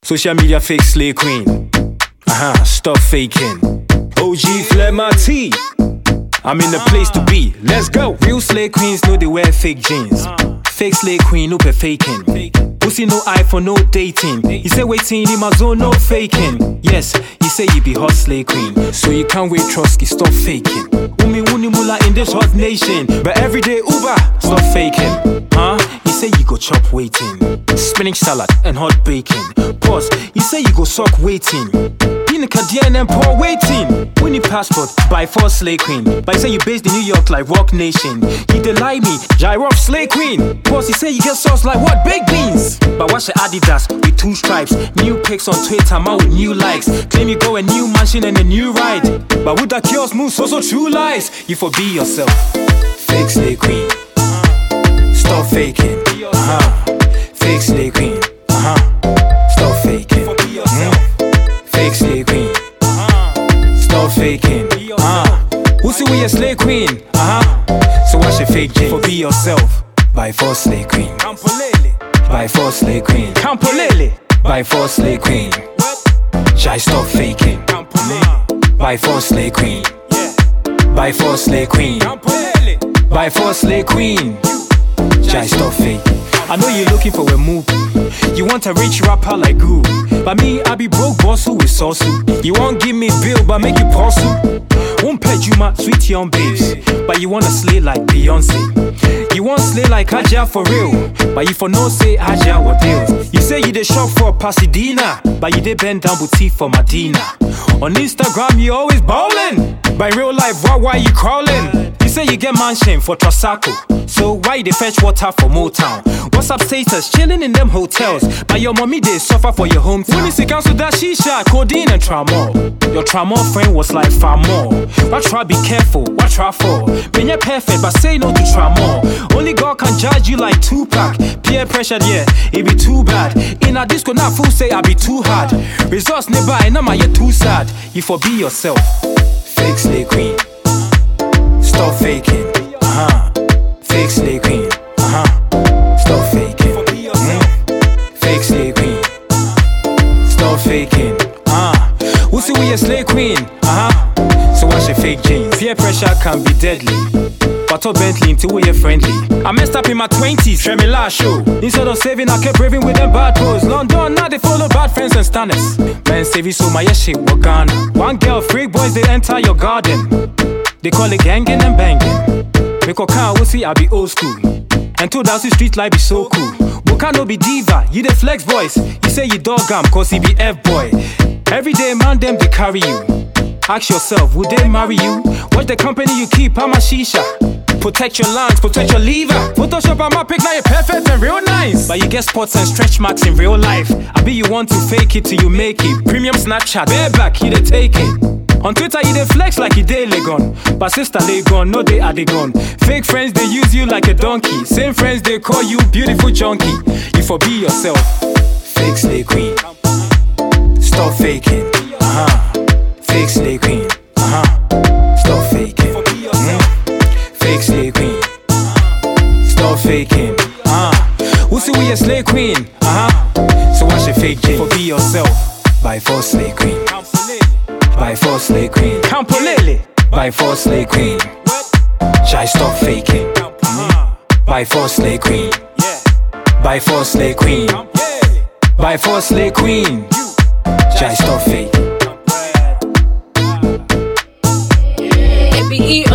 Social media fake slay queen. Stop faking. OG flare my tea. I'm in the place to be. Let's go. Real slay queens know they wear fake jeans. Fake slay queen, no faking. Pussy no eye for no dating. He say waiting in my zone, no faking. Yes, he say you be hot slay queen. So you can't wait Trotsky, stop faking. Umi wuni mula in this hot nation. But everyday Uber, stop faking. He say you go chop waiting. Spinach salad and hot bacon. Pause, he say you go suck waiting. Canadian and poor waiting. Winnie passport by force slay queen. But he say you based in New York like Rock Nation. He deny me, Gyro slay queen. Boss, he say you get sauce like what? Baked beans. But watch the Adidas with 2 stripes. New pics on Twitter, man with new likes. Claim you go a new mansion and a new ride. But with that kiosk move, so true lies. You for be yourself. Fake slay queen. Stop faking. Fake slay queen. Stop faking. Fake slay queen. Stop faking. Who see we a slay queen? So watch your fake jeans. For be yourself. By force slay queen. By force slay queen. By force slay queen. Jai stop faking. By force slay queen. By force slay queen. By force slay queen. Jai stop faking. I know you're looking for a move. You want a rich rapper like Guru. But me, I be broke boss who is saucy. You won't give me bill, but make you pursue. Won't pay you my sweet young babes. But you wanna slay like Beyonce. You want slay like Aja for real. But you for no say Aja what deals. You say you dey shop for Pasadena. But you dey bend down boutique for Medina. On Instagram you always ballin'. But in real life, why you crawling? You say you get mansion for Trasaco. So why they fetch water for Motown? What's up status? Chilling in them hotels. But your mommy they suffer for your hometown. When you see council that shisha, codeine and tramol. Your tramol friend was like far more. Why try be careful? What try for? When you're perfect, but say no to tramol. Only God can judge you like Tupac. Peer pressure, yeah, it be too bad. In a disco, not fool say I be too hard. Results nearby, now my you too sad. You for be yourself. Fake slay queen. Stop faking. Fake slay queen. Stop faking. Fake slay queen. Stop faking. Who see we a slay queen? So watch your fake jeans. Peer pressure can be deadly. But Bentley until we're friendly. I messed up in my 20s, Tremila show. Instead of saving, I kept raving with them bad pros. London, now they follow bad friends and stanners. Man, save you so my shit, Ghana. One girl, 3 boys, they enter your garden. They call it gangin' and bangin'. Because can't we see I be old school. And 2000 street life be so cool. Boka no be diva, you the flex boys. You say you dog am, cause he be F-boy. Every day man them they carry you. Ask yourself, would they marry you? Watch the company you keep, I'm a shisha. Protect your lungs, protect your liver. Photoshop on my pic, now you're perfect and real nice. But you get spots and stretch marks in real life. I be you want to fake it till you make it. Premium Snapchat, bareback, you they take it. On Twitter, you they flex like you they Legon. But sister Legon, no they are they gone. Fake friends, they use you like a donkey. Same friends, they call you beautiful junkie. You for be yourself. Fake slay queen. Stop faking. Fake slay queen. Stop faking. Fake slay queen. Stop faking. Who see we a slay queen? So watch your fake jeans. For be yourself. By force slay queen. By force slay queen. By force slay queen. Jai stop faking. By force slay queen. By force slay queen. By force slay queen. Jai stop faking.